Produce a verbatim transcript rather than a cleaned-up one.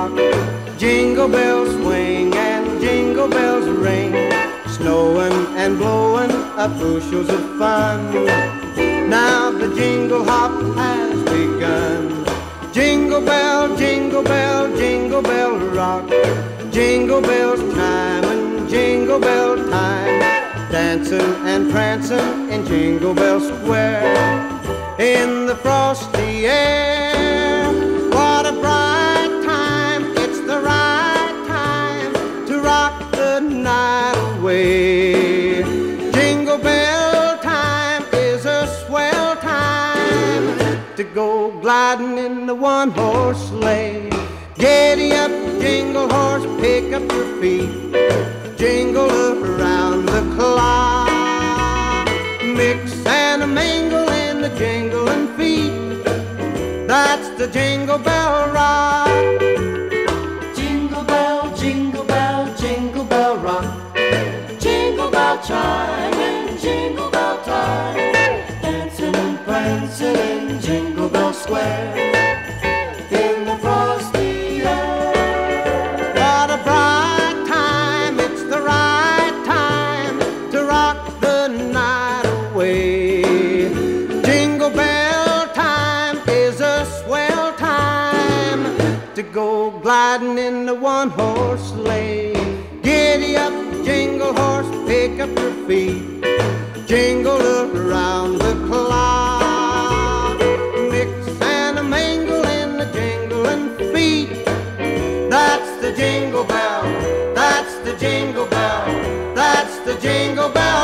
rock. Jingle bells swing and jingle bells ring, snowing and blowing up bushels of fun. Now the jingle hop has begun. Jingle bell, jingle bell, jingle bell rock. Jingle bells time and jingle bell time, dancing and prancing in Jingle Bell Square. In the frosty air, what a bright time, it's the right time to rock the night away. Jingle bell time is a swell time to go gliding in the one-horse sleigh. Giddy up, jingle horse, pick up your feet, jingle around the clock. Mix and a mingle in the jingling feet, that's the Jingle Bell Rock. Jingle bell, jingle bell, jingle bell rock. Jingle bell chime and jingle bell time, dancing and prancing in Jingle Bell Square. In the frosty air, what a bright time, it's the right time to rock the night away. Jingle bell time is a swell time to go gliding in the one-horse sleigh. Giddy up, jingle horse, pick up your feet, jingle around the clock. Mix and a mingle in the jingling feet, that's the jingle bell, that's the jingle bell, that's the jingle bell.